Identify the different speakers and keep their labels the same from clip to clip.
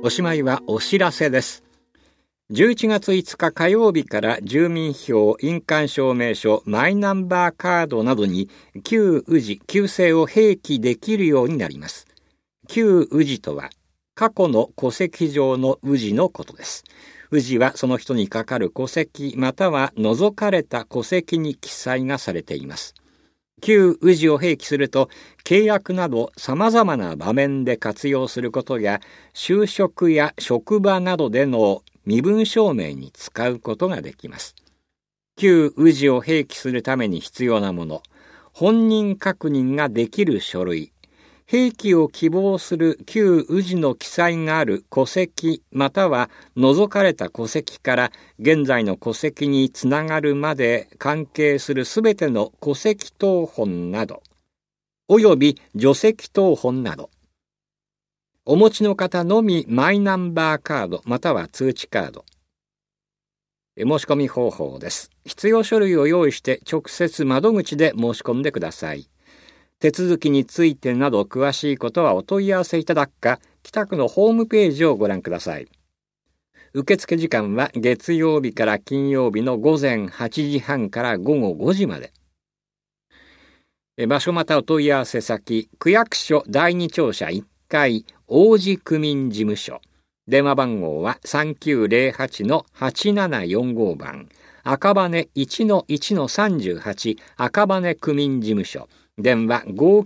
Speaker 1: おしまいはお知らせです。11月5日火曜日から住民票、印鑑証明書、マイナンバーカードなどに旧氏・旧姓を併記できるようになります。旧氏とは過去の戸籍上の氏のことです。氏はその人にかかる戸籍または除かれた戸籍に記載がされています。旧氏を併記すると契約など様々な場面で活用することや就職や職場などでの身分証明に使うことができます。旧氏を併記するために必要なもの、本人確認ができる書類、併記を希望する旧氏の記載がある戸籍または除かれた戸籍から現在の戸籍につながるまで関係するすべての戸籍謄本など、および除籍謄本など、お持ちの方のみマイナンバーカードまたは通知カード。申し込み方法です。必要書類を用意して直接窓口で申し込んでください。手続きについてなど詳しいことはお問い合わせいただくか、北区のホームページをご覧ください。受付時間は月曜日から金曜日の午前8時半から午後5時まで。場所またお問い合わせ先、区役所第二庁舎1階王子区民事務所。電話番号は 3908-8745 番。赤羽 1-1-38 赤羽区民事務所。電話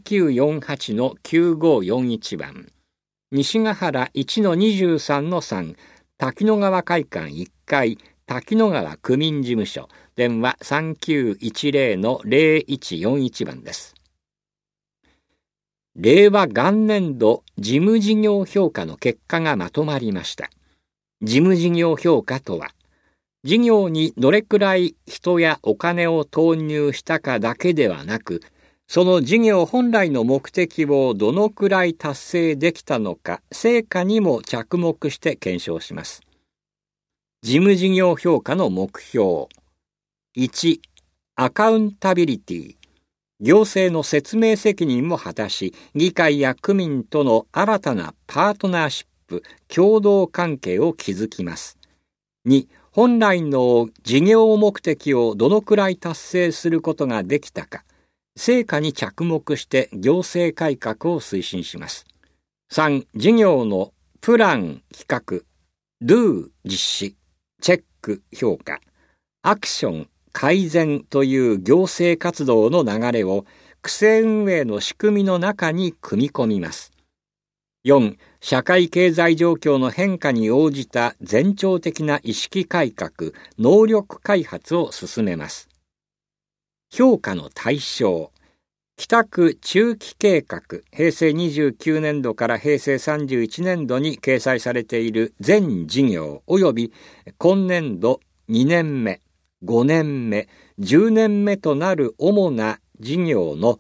Speaker 1: 5948-9541 番。西ヶ原 1-23-3 滝野川会館1階滝野川区民事務所。電話 3910-0141 番です。令和元年度事務事業評価の結果がまとまりました。事務事業評価とは、事業にどれくらい人やお金を投入したかだけではなく、その事業本来の目的をどのくらい達成できたのか、成果にも着目して検証します。事務事業評価の目標。1、アカウンタビリティ。行政の説明責任を果たし、議会や区民との新たなパートナーシップ、共同関係を築きます。2、本来の事業目的をどのくらい達成することができたか。成果に着目して行政改革を推進します。3、事業のプラン企画、Do 実施、チェック評価、アクション改善という行政活動の流れを区政運営の仕組みの中に組み込みます。4、社会経済状況の変化に応じた前兆的な意識改革、能力開発を進めます。評価の対象。北区中期計画、平成29年度から平成31年度に掲載されている全事業及び今年度2年目、5年目、10年目となる主な事業の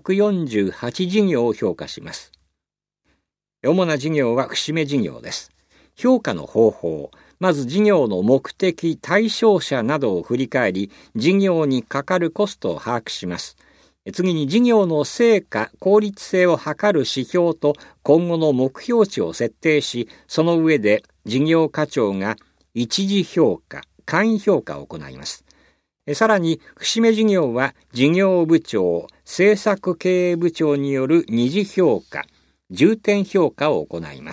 Speaker 1: 148事業を評価します。主な事業は節目事業です。評価の方法。まず事業の目的、対象者などを振り返り、事業にかかるコストを把握します。次に事業の成果、効率性を測る指標と今後の目標値を設定し、その上で事業課長が一次評価、簡易評価を行います。さらに、節目事業は事業部長、政策経営部長による二次評価、重点評価を行います。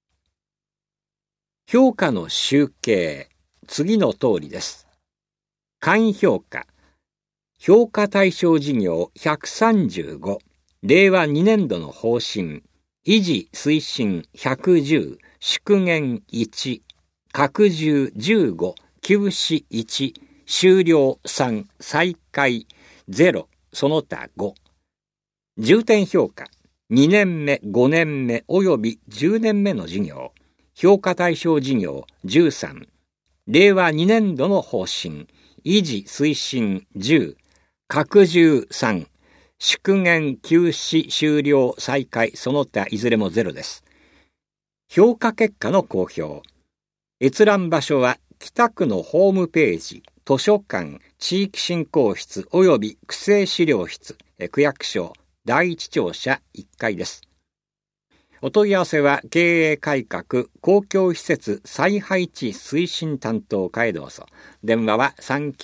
Speaker 1: 評価の集計、次の通りです。簡易評価、評価対象事業135、令和2年度の方針、維持推進110、縮減1、拡充15、休止1、終了3、再開0、その他5。重点評価、2年目、5年目及び10年目の事業。評価対象事業13、令和2年度の方針、維持推進10、拡充3、縮減休止終了再開その他いずれも0です。評価結果の公表。閲覧場所は北区のホームページ、図書館、地域振興室及び区政資料室、区役所第一庁舎1階です。 お問い合わせは経営改革公共施設再配置推進担当課へどうぞ。電話は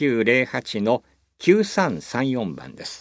Speaker 1: 3908-9334 番です。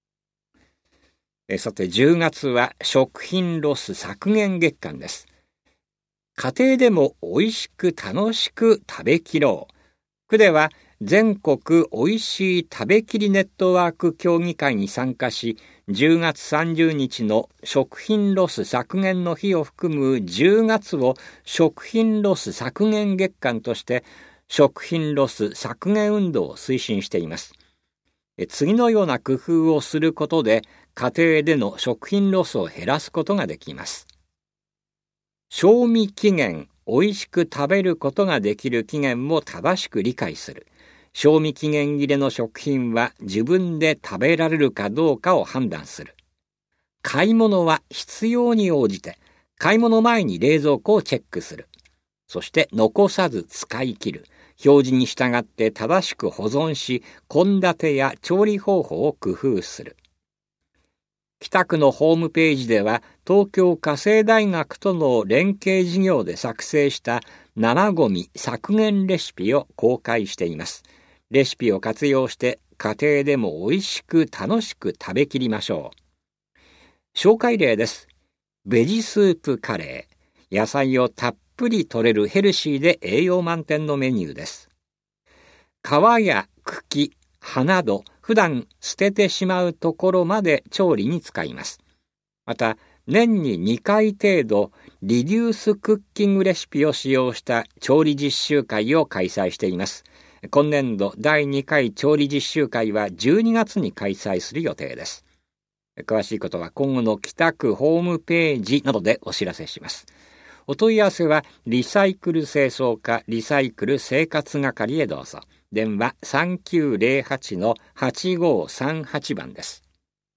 Speaker 1: さて10月は食品ロス削減月間です。家庭でも美味しく楽しく食べきろう。区では全国おいしい食べきりネットワーク協議会に参加し、10月30日の食品ロス削減の日を含む10月を食品ロス削減月間として食品ロス削減運動を推進しています。次のような工夫をすることで家庭での食品ロスを減らすことができます。賞味期限、美味しく食べることができる期限も正しく理解する。賞味期限切れの食品は自分で食べられるかどうかを判断する。買い物は必要に応じて、買い物前に冷蔵庫をチェックする。そして残さず使い切る。表示に従って正しく保存し、献立や調理方法を工夫する。北区のホームページでは、東京家政大学との連携事業で作成した生ゴミ削減レシピを公開しています。レシピを活用して家庭でも美味しく楽しく食べきりましょう。紹介例です。ベジスープカレー。野菜をたっぷり摂れるヘルシーで栄養満点のメニューです。皮や茎、葉など普段捨ててしまうところまで調理に使います。また、年に2回程度リデュースクッキングレシピを使用した調理実習会を開催しています。今年度第2回調理実習会は12月に開催する予定です。詳しいことは今後の北区ホームページなどでお知らせします。お問い合わせはリサイクル清掃課リサイクル生活係へどうぞ。電話 3908-8538 番です。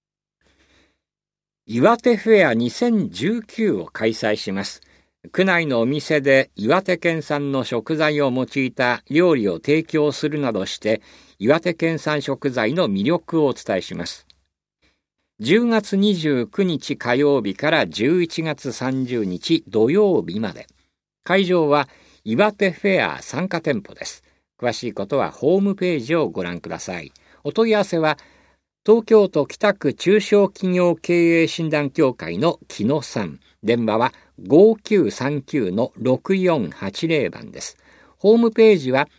Speaker 1: 岩手フェア2019を開催します。区内のお店で岩手県産の食材を用いた料理を提供するなどして岩手県産食材の魅力をお伝えします。10月29日火曜日から11月30日土曜日まで。会場は岩手フェア参加店舗です。詳しいことはホームページをご覧ください。お問い合わせは東京都北区中小企業経営診断協会の木野さん。電話は 5939-6480 番です。ホームページは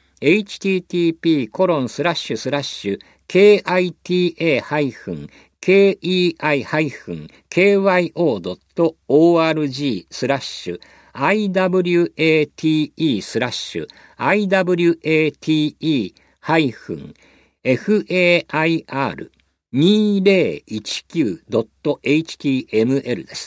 Speaker 1: http://kite-kyo.org/iwate/2019.html です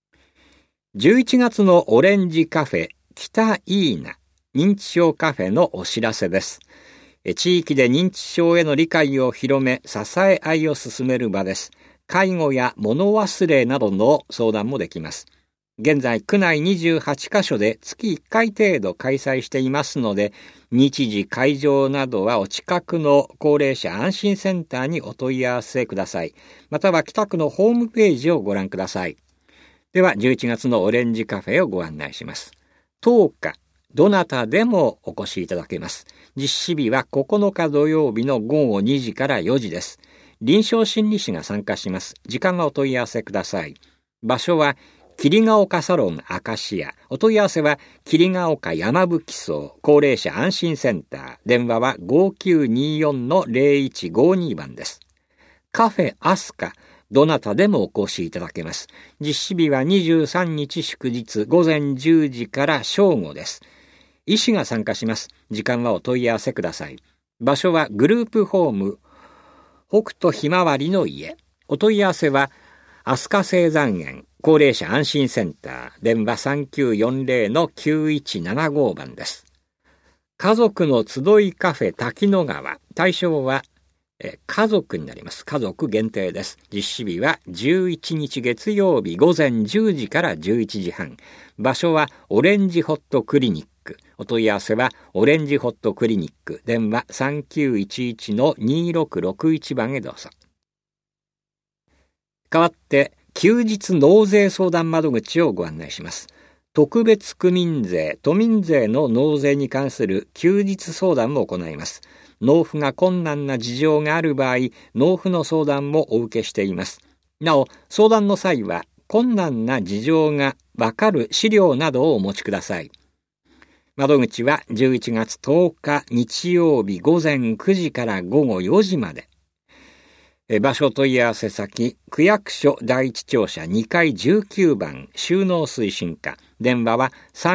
Speaker 1: 。11月のオレンジカフェ北いいな認知症カフェのお知らせです。地域で認知症への理解を広め支え合いを進める場です。介護や物忘れなどの相談もできます。現在区内28カ所で月1回程度開催していますので、日時会場などはお近くの高齢者安心センターにお問い合わせください。または北区のホームページをご覧ください。では11月のオレンジカフェをご案内します。10日、どなたでもお越しいただけます。実施日は9日土曜日の午後2時から4時です。臨床心理士が参加します。時間はお問い合わせください。場所は桐ヶ丘サロンアカシア。お問い合わせは桐ヶ丘山吹荘高齢者安心センター。電話は 5924-0152 番です。カフェアスカ。どなたでもお越しいただけます。実施日は23日祝日午前10時から正午です。医師が参加します。時間はお問い合わせください。場所はグループホーム北斗ひまわりの家。お問い合わせは飛鳥青山園高齢者安心センター。電話 3940-9175 番です。家族の集いカフェ滝野川。対象は家族になります。家族限定です。実施日は11日月曜日午前10時から11時半。場所はオレンジホットクリニック。お問い合わせはオレンジホットクリニック。電話 3911-2661 番へどうぞ。代わって休日納税相談窓口をご案内します。特別区民税、都民税の納税に関する休日相談も行います。納付が困難な事情がある場合、納付の相談もお受けしています。なお、相談の際は、困難な事情がわかる資料などをお持ちください。窓口は11月10日日曜日午前9時から午後4時まで。場所問い合わせ先、区役所第一庁舎2階19番収納推進課。電話は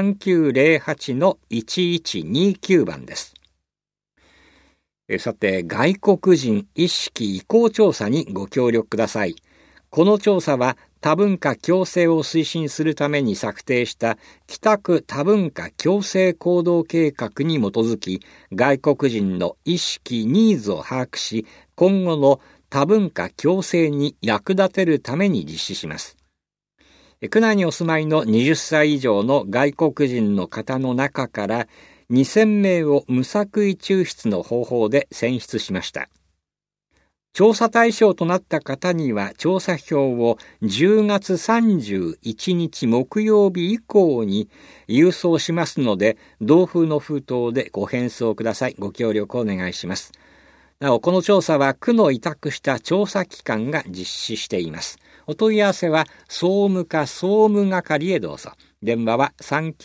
Speaker 1: 3908-1129 番です。さて、外国人意識移行調査にご協力ください。この調査は多文化共生を推進するために策定した北区多文化共生行動計画に基づき、外国人の意識・ニーズを把握し、今後の多文化共生に役立てるために実施します。区内にお住まいの20歳以上の外国人の方の中から2000名を無作為抽出の方法で選出しました。調査対象となった方には調査票を10月31日木曜日以降に郵送しますので、同封の封筒でご返送ください。ご協力をお願いします。なお、この調査は区の委託した調査機関が実施しています。お問い合わせは総務課総務係へどうぞ。電話は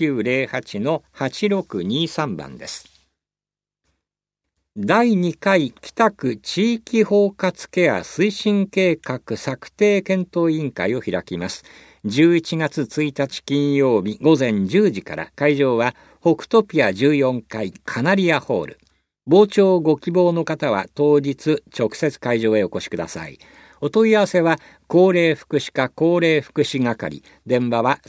Speaker 1: 3908-8623 番です。第2回北区地域包括ケア推進計画策定検討委員会を開きます。11月1日金曜日午前10時から、会場は北トピア14階カナリアホール。傍聴ご希望の方は当日直接会場へお越しください。お問い合わせは高齢福祉課高齢福祉係。電話は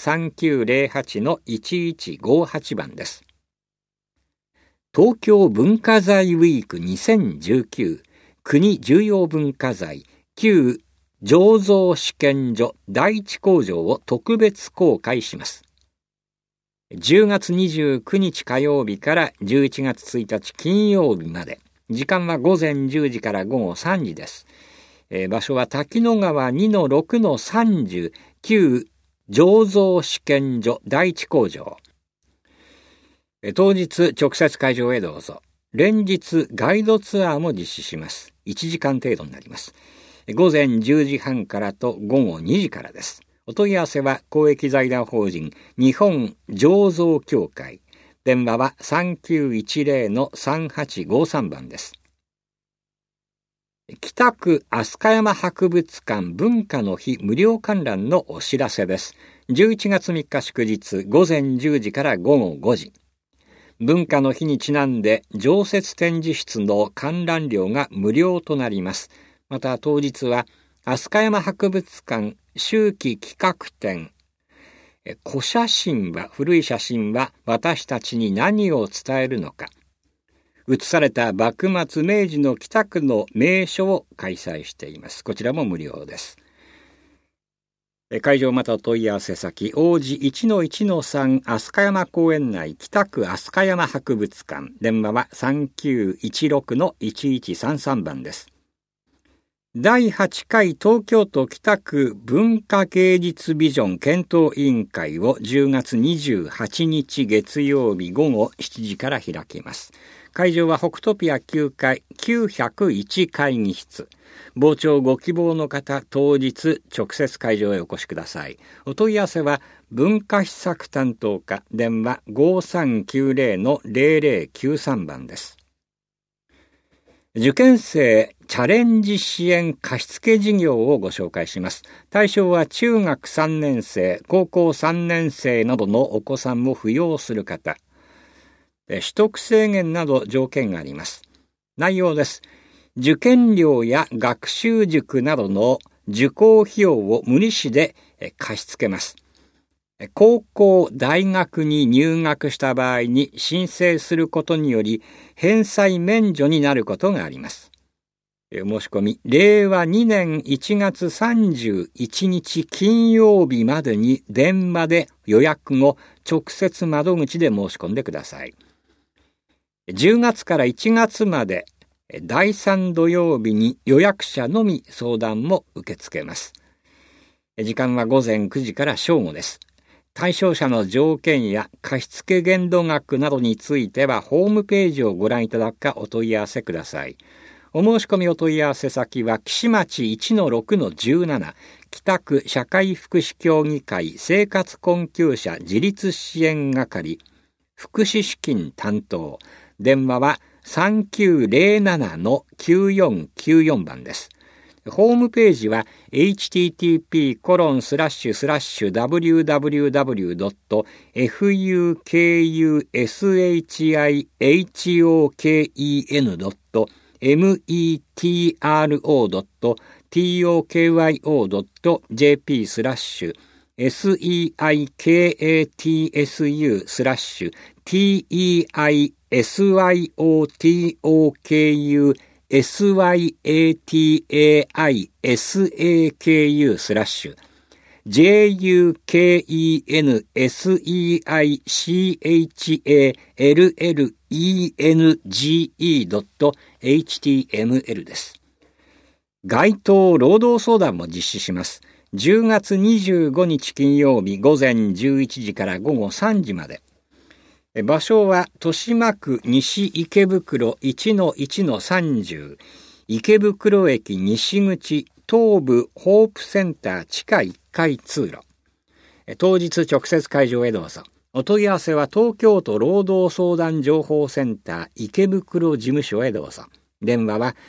Speaker 1: 3908-1158 番です。東京文化財ウィーク2019国重要文化財旧醸造試験所第一工場を特別公開します。10月29日火曜日から11月1日金曜日まで。時間は午前10時から午後3時です。場所は滝野川 2-6-30 旧醸造試験所第一工場。当日直接会場へどうぞ。連日ガイドツアーも実施します。1時間程度になります。午前10時半からと午後2時からです。お問い合わせは公益財団法人日本醸造協会。電話は 3910-3853 番です。北区飛鳥山博物館文化の日無料観覧のお知らせです。11月3日祝日午前10時から午後5時。文化の日にちなんで常設展示室の観覧料が無料となります。また当日は飛鳥山博物館秋季企画展古写真は古い写真は私たちに何を伝えるのか、写された幕末明治の北区の名所を開催しています。こちらも無料です。会場また問い合わせ先王子 1-1-3 飛鳥山公園内北区飛鳥山博物館。電話は 3916-1133 番です。第8回東京都北区文化芸術ビジョン検討委員会を10月28日月曜日午後7時から開きます。会場は北トピア9階901会議室。傍聴ご希望の方、当日直接会場へお越しください。お問い合わせは文化施策担当課。電話 5390-0093 番です。受験生チャレンジ支援貸付事業をご紹介します。対象は中学3年生、高校3年生などのお子さんを扶養する方。取得制限など条件があります。内容です。受験料や学習塾などの受講費用を無利子で貸し付けます。高校、大学に入学した場合に申請することにより返済免除になることがあります。申し込み、令和2年1月31日金曜日までに電話で予約後、直接窓口で申し込んでください。10月から1月まで第3土曜日に予約者のみ相談も受け付けます。 時間は午前9時から正午です。対象者の条件や貸付限度額などについてはホームページをご覧いただくかお問い合わせください。お申し込みお問い合わせ先は岸町 1-6-17 北区社会福祉協議会生活困窮者自立支援係福祉資金担当。電話は 3907-9494 番です。ホームページは hukasatasuke.html です。街頭労働相談も実施します。10月25日金曜日午前11時から午後3時まで。場所は豊島区西池袋 1-1-30 池袋駅西口東部ホープセンター地下1階通路。当日直接会場へどうぞ。お問い合わせは東京都労働相談情報センター池袋事務所へどうぞ。電話は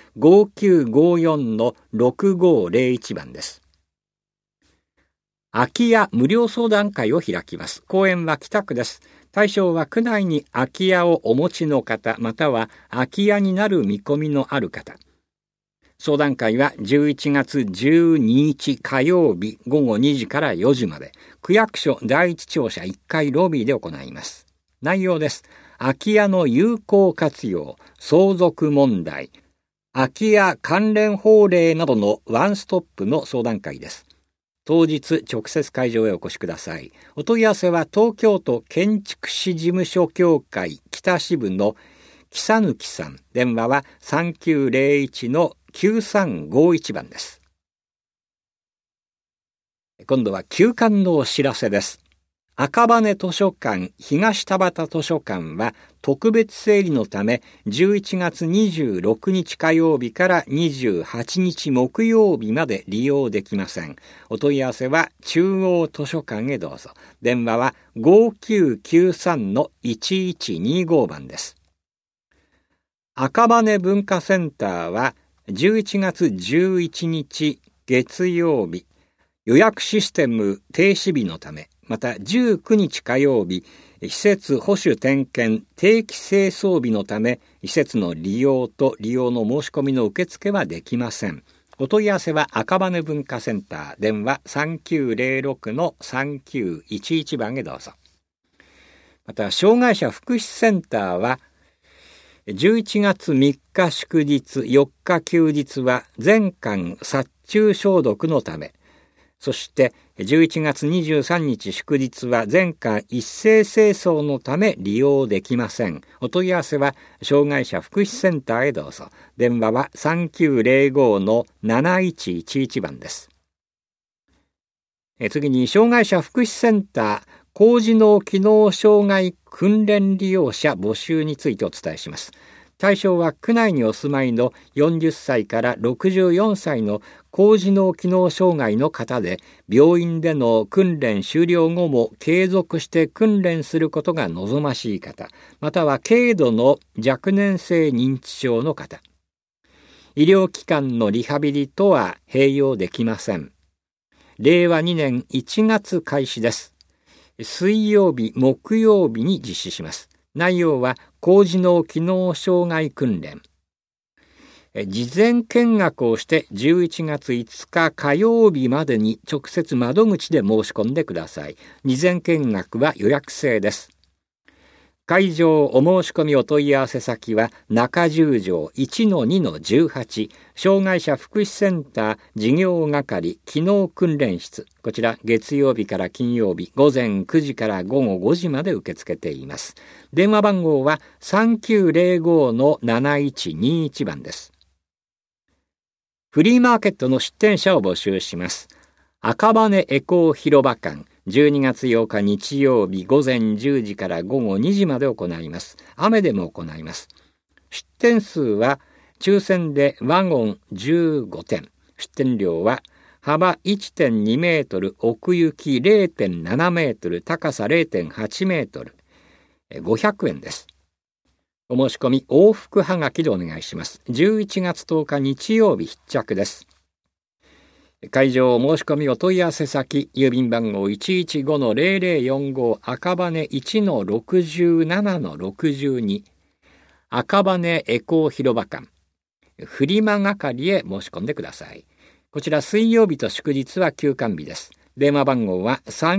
Speaker 1: 5954-6501 番です。空き家無料相談会を開きます。公園は北区です。対象は区内に空き家をお持ちの方、または空き家になる見込みのある方。相談会は11月12日火曜日午後2時から4時まで、区役所第一庁舎1階ロビーで行います。内容です。空き家の有効活用、相続問題、空き家関連法令などのワンストップの相談会です。当日直接会場へお越しください。お問い合わせは東京都建築士事務所協会北支部の木佐貫さん。電話は 3901-9351 番です。今度は休館のお知らせです。赤羽図書館東田端図書館は特別整理のため11月26日火曜日から28日木曜日まで利用できません。お問い合わせは中央図書館へどうぞ。電話は 5993-1125 番です。赤羽文化センターは11月11日月曜日予約システム停止日のため、また19日火曜日、施設保守点検定期清掃日のため、施設の利用と利用の申し込みの受付はできません。お問い合わせは赤羽文化センター、電話 3906-3911 番へどうぞ。また、障害者福祉センターは、11月3日祝日、4日休日は全館殺虫消毒のため、そして11月23日祝日は全館一斉清掃のため利用できません。お問い合わせは障害者福祉センターへどうぞ。電話は 3905-7111 番です。次に障害者福祉センター高次脳機能障害訓練利用者募集についてお伝えします。対象は区内にお住まいの40歳から64歳の高次脳機能障害の方で、病院での訓練終了後も継続して訓練することが望ましい方、または軽度の若年性認知症の方。医療機関のリハビリとは併用できません。令和2年1月開始です。水曜日、木曜日に実施します。内容は高次脳機能障害訓練。事前見学をして11月5日火曜日までに直接窓口で申し込んでください。事前見学は予約制です。会場お申し込みお問い合わせ先は中十条 1-2-18 障害者福祉センター事業係機能訓練室。こちら月曜日から金曜日午前9時から午後5時まで受け付けています。電話番号は 3905-7121 番です。フリーマーケットの出店者を募集します。 赤羽エコー広場間、12月8日日曜日午前10時から午後2時まで行います。雨でも行います。出店数は抽選でワゴン15点。出店料は幅 1.2 メートル、奥行き 0.7 メートル、高さ 0.8 メートル、500円です。お申し込み往復はがきでお願いします。11月10日日曜日必着です。会場お申し込みお問い合わせ先、郵便番号 115-0045 赤羽 1-67-62 赤羽エコー広場間フリマ係へ申し込んでください。こちら水曜日と祝日は休館日です。電話番号は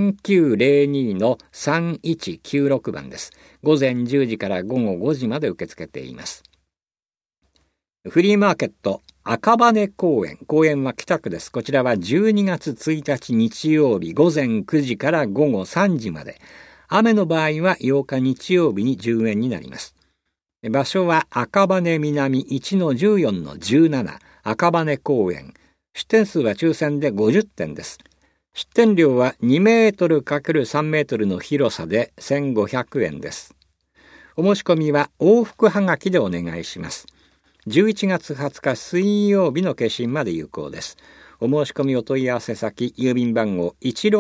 Speaker 1: 3902-3196 番です。午前10時から午後5時まで受け付けています。フリーマーケット赤羽公園。公園は北区です。こちらは12月1日日曜日午前9時から午後3時まで。雨の場合は8日日曜日に10円になります。場所は赤羽南 1-14-17 赤羽公園。出店数は抽選で50点です。出店料は2メートル ×3 メートルの広さで1500円です。お申し込みは往復はがきでお願いします。11月20日水曜日の消印まで有効です。お申し込みお問い合わせ先、郵便番号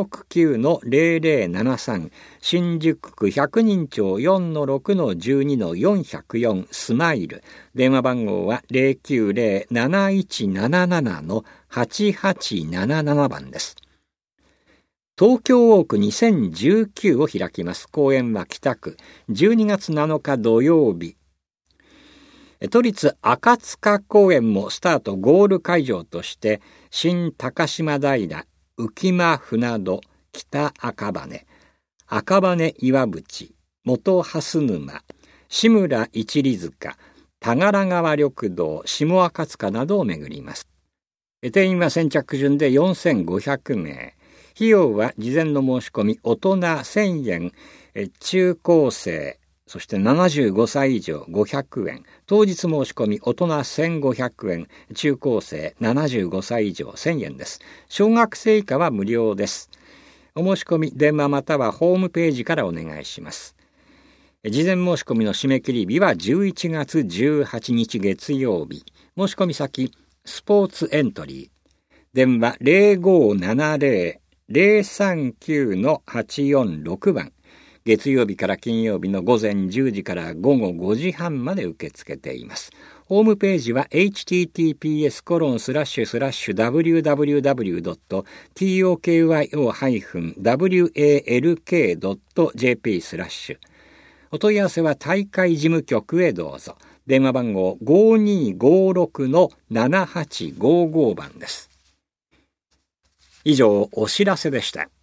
Speaker 1: 169-0073 新宿区百人町 4-6-12-404 スマイル。電話番号は 090-7177-8877 番です。東京ウォーク2019を開きます。公演は北区。12月7日土曜日。都立赤塚公園もスタートゴール会場として新高島平、浮間船戸、北赤羽、赤羽岩淵、元蓮沼、志村一里塚、田柄川緑道、下赤塚などを巡ります。定員は先着順で4500名。費用は事前の申し込み大人1000円、中高生そして75歳以上500円、当日申し込み大人1500円、中高生75歳以上1000円です。小学生以下は無料です。お申し込み電話またはホームページからお願いします。事前申し込みの締め切り日は11月18日月曜日。申し込み先スポーツエントリー、電話 0570-039-846 番。月曜日から金曜日の午前10時から午後5時半まで受け付けています。ホームページは https://www.tokyo-walk.jp/ お問い合わせは大会事務局へどうぞ。電話番号 5256-7855 番です。以上、お知らせでした。